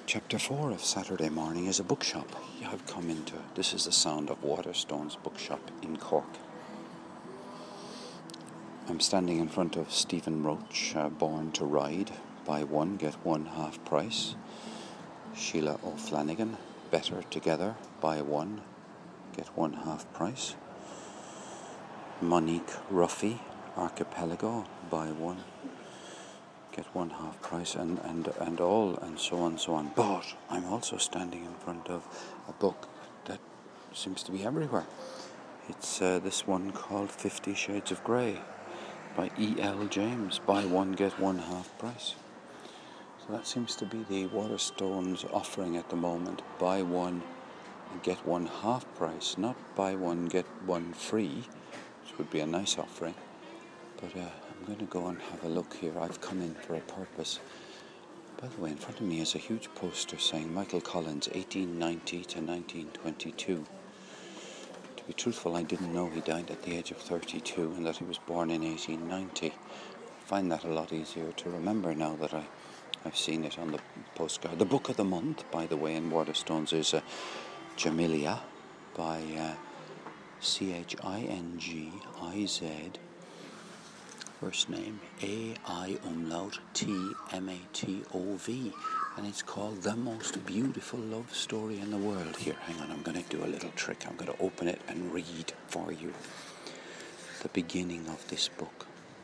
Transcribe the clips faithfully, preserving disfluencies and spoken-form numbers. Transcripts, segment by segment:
Chapter four of Saturday Morning is a bookshop. Yeah, I've come into, this is the sound of Waterstone's bookshop in Cork. I'm standing in front of Stephen Roach, uh, Born to Ride, buy one, get one half price. Sheila O'Flanagan, Better Together, buy one, get one half price. Monique Ruffy, Archipelago, buy one, get one half price, and, and, and all, and so on and so on. But I'm also standing in front of a book that seems to be everywhere. It's uh, this one called Fifty Shades of Grey by E L James. Buy one, get one half price. So that seems to be the Waterstones offering at the moment. Buy one and get one half price, not buy one, get one free, which would be a nice offering. But uh, I'm going to go and have a look here. I've come in for a purpose. By the way, in front of me is a huge poster saying Michael Collins, eighteen ninety to nineteen twenty-two. To be truthful, I didn't know he died at the age of thirty-two and that he was born in eighteen ninety. I find that a lot easier to remember now that I, I've seen it on the postcard. The book of the month, by the way, in Waterstones is uh, Jamilia by uh, C H I N G I Z. First name A I umlaut T M A T O V, and it's called The Most Beautiful Love Story in the World. Here, hang on, I'm going to do a little trick. I'm going to open it and read for you the beginning of this book.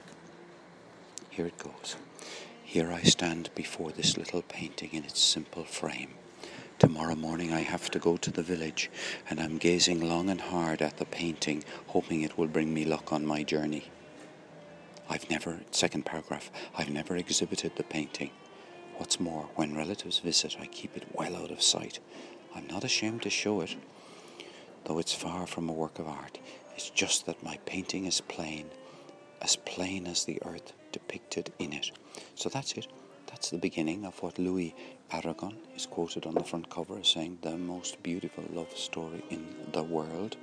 Here it goes. Here I stand before this little painting in its simple frame. Tomorrow morning I have to go to the village, and I'm gazing long and hard at the painting, hoping it will bring me luck on my journey. I've never, second paragraph, I've never exhibited the painting. What's more, when relatives visit, I keep it well out of sight. I'm not ashamed to show it, though it's far from a work of art. It's just that my painting is plain, as plain as the earth depicted in it. So that's it. That's the beginning of what Louis Aragon is quoted on the front cover as saying, the most beautiful love story in the world.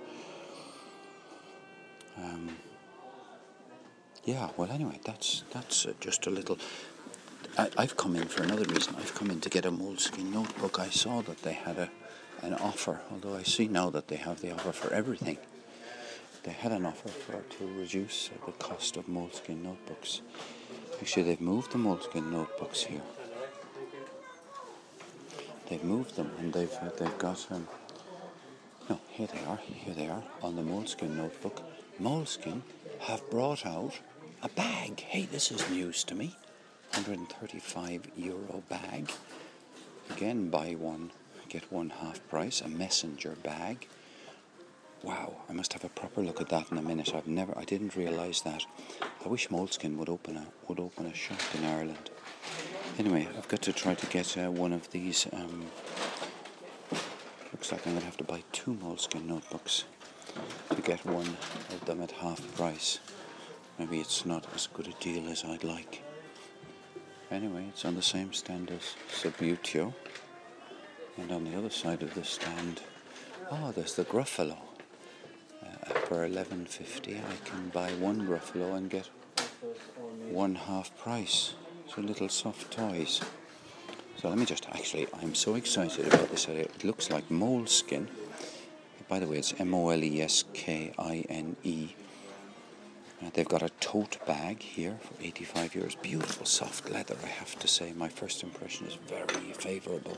Um... Yeah, well, anyway, that's that's uh, just a little... I, I've come in for another reason. I've come in to get a Moleskine notebook. I saw that they had a an offer, although I see now that they have the offer for everything. They had an offer for to reduce uh, the cost of Moleskine notebooks. Actually, they've moved the Moleskine notebooks here. They've moved them, and they've uh, they've got... Um, no, here they are, here they are, on the Moleskine notebook. Moleskine have brought out a bag. Hey, this is news to me. one hundred thirty-five euro bag. Again, buy one, get one half price. A messenger bag. Wow, I must have a proper look at that in a minute. I've never, I didn't realise that. I wish Moleskine would open a would open a shop in Ireland. Anyway, I've got to try to get uh, one of these. Um, looks like I'm going to have to buy two Moleskine notebooks to get one of them at half price. Maybe it's not as good a deal as I'd like. Anyway, it's on the same stand as Subutio. And on the other side of the stand, oh, there's the Gruffalo. Uh, for eleven fifty, I can buy one Gruffalo and get one half price. So little soft toys. So let me just, actually, I'm so excited about this area. It looks like Moleskine. By the way, it's M O L E S K I N E. Uh, they've got a tote bag here for eighty-five euros. Beautiful soft leather, I have to say. My first impression is very favourable.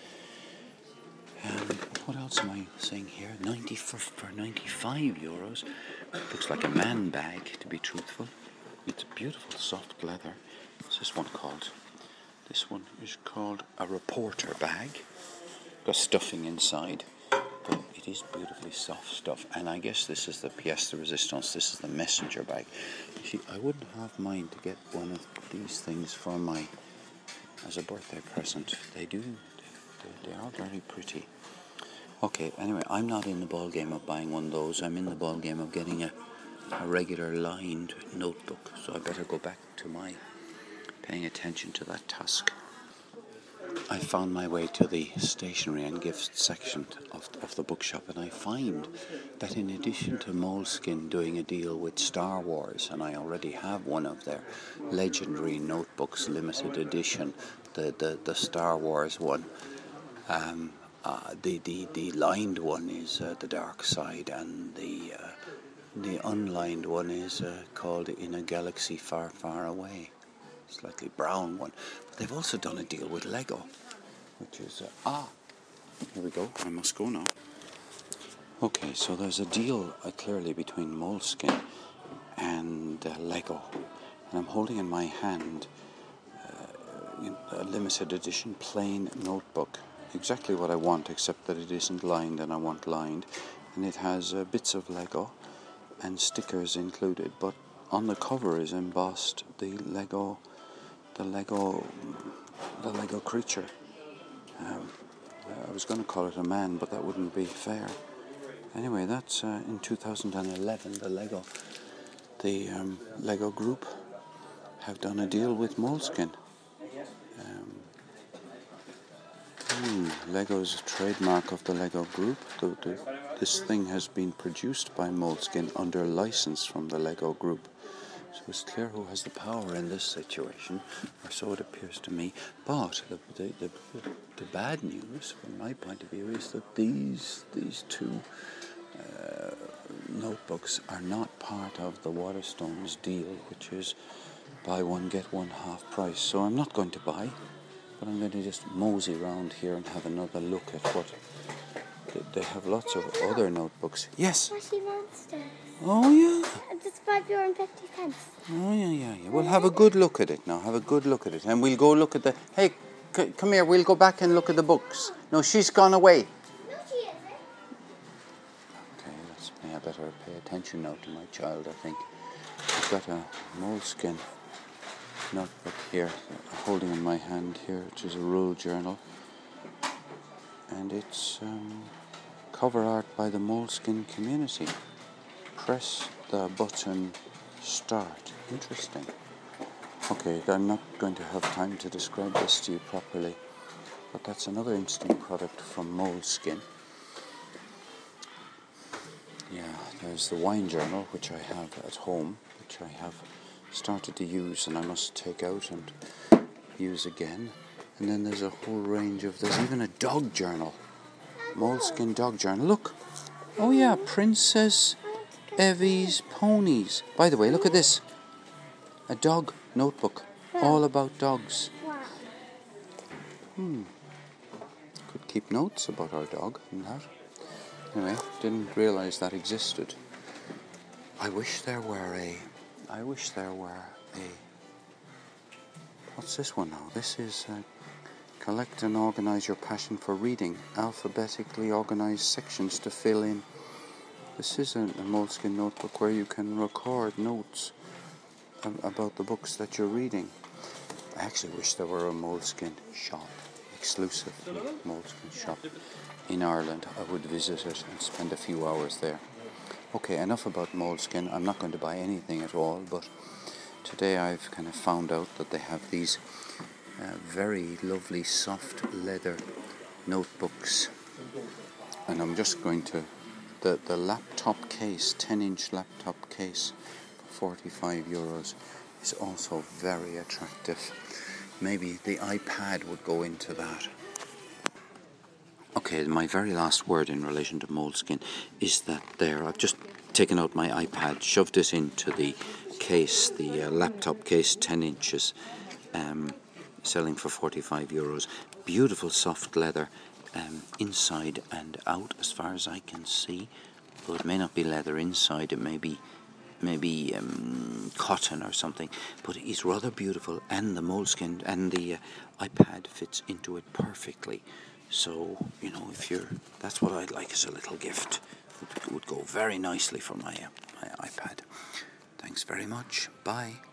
Um, what else am I saying here? ninety for, for ninety-five euros. Looks like a man bag, to be truthful. It's beautiful soft leather. What's this one called? This one is called a reporter bag. Got stuffing inside. But it is beautifully soft stuff, and I guess this is the pièce de résistance. This is the messenger bag. You see, I wouldn't have mind to get one of these things for my, as a birthday present. They do, they, they are very pretty. Okay, anyway, I'm not in the ball game of buying one of those. I'm in the ball game of getting a, a regular lined notebook. So I better go back to my paying attention to that task. I found my way to the stationery and gifts section of, of the bookshop, and I find that in addition to Moleskine doing a deal with Star Wars, and I already have one of their legendary notebooks, limited edition, the, the, the Star Wars one. Um, uh, the, the, the lined one is uh, The Dark Side, and the uh, the unlined one is uh, called In a Galaxy Far, Far Away. Slightly brown one. But they've also done a deal with Lego, which is uh, ah. Here we go. I must go now. Okay, so there's a deal uh, clearly between Moleskine and uh, Lego, and I'm holding in my hand uh, a limited edition plain notebook. Exactly what I want, except that it isn't lined, and I want lined, and it has uh, bits of Lego and stickers included. But on the cover is embossed the Lego, the Lego, the Lego creature. Um, I was going to call it a man, but that wouldn't be fair. Anyway, that's uh, in two thousand eleven. The Lego, the um, Lego Group, have done a deal with Moleskine. Um, hmm, Lego's trademark of the Lego Group. The, the, this thing has been produced by Moleskine under license from the Lego Group. So it's clear who has the power in this situation, or so it appears to me. But the the, the, the bad news, from my point of view, is that these these two uh, notebooks are not part of the Waterstones deal, which is buy one get one half price. So I'm not going to buy, but I'm going to just mosey around here and have another look at what they have. Lots of other notebooks. Yes. Flashy Monsters. Oh yeah. It's five euro and fifty pence. Oh yeah, yeah, yeah. Well, have a good look at it now. Have a good look at it, and we'll go look at the. Hey, c- come here. We'll go back and look at the books. No, she's gone away. No, she isn't. Okay, let's. I better pay attention now to my child. I think I've got a Moleskine notebook here, holding in my hand here, which is a rule journal, and it's um, cover art by the Moleskine community. Press the button start. Interesting. Okay, I'm not going to have time to describe this to you properly, but that's another interesting product from Moleskine. Yeah, there's the wine journal, which I have at home, which I have started to use and I must take out and use again. And then there's a whole range of, there's even a dog journal. Moleskine dog journal. Look. Oh yeah, Princess Evie's Ponies. By the way, look at this. A dog notebook. All about dogs. Wow. Hmm. Could keep notes about our dog and that. Anyway, didn't realise that existed. I wish there were a... I wish there were a... What's this one now? This is... Uh, collect and organise your passion for reading. Alphabetically organised sections to fill in. This is a, a Moleskine notebook where you can record notes ab- about the books that you're reading. I actually wish there were a Moleskine shop, exclusively Moleskine shop in Ireland. I would visit it and spend a few hours there. Okay, enough about Moleskine. I'm not going to buy anything at all, but today I've kind of found out that they have these uh, very lovely soft leather notebooks, and I'm just going to the the laptop case, ten inch laptop case for forty-five euros is also very attractive. Maybe the iPad would go into that. Okay, my very last word in relation to Moleskine is that there, I've just taken out my iPad, shoved it into the case, the uh, laptop case, ten inches, um, selling for forty-five euros. Beautiful soft leather, um, inside and out as far as I can see. Though it may not be leather inside, it may be maybe um, cotton or something, but it's rather beautiful, and the Moleskine and the uh, iPad fits into it perfectly. So, you know, if you're, that's what I'd like as a little gift. It would go very nicely for my, uh, my iPad. Thanks very much. Bye.